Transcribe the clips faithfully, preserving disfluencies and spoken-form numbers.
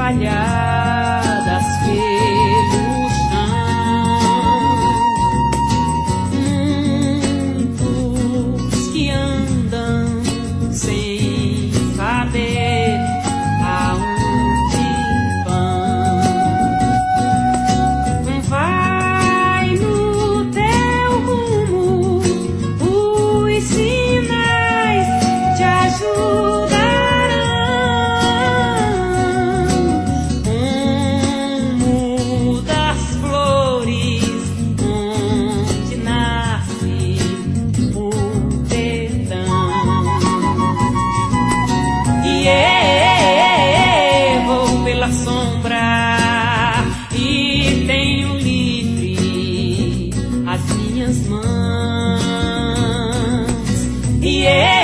espalhadas pelo chão, muitos que andam sem saber aonde vão. Vai no teu rumo, os sinais te ajudarão. Rumo das flores, onde nasce o perdão. E eu vou pela sombra e tenho livre as minhas mãos. E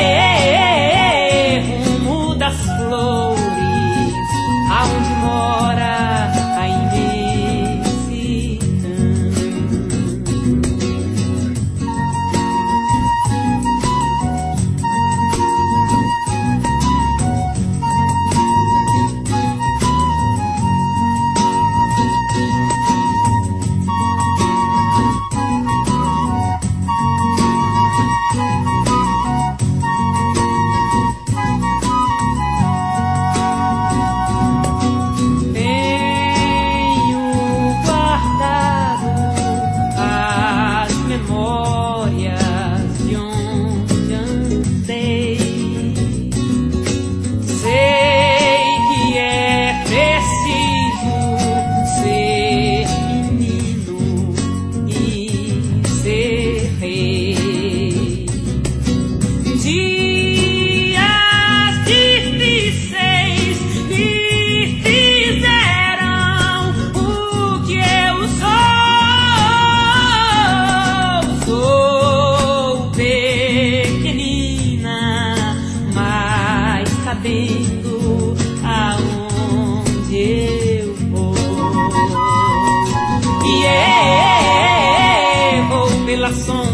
eu rumo das flores, aonde mora a imensidão. Tenho guardado as memórias de onde andei. Sei que é preciso ser menino e ser rei. Dias difíceis me fizeram o que eu sou. Sou pequenina, mas sabendo aonde eu vou. E eu vou pela sombra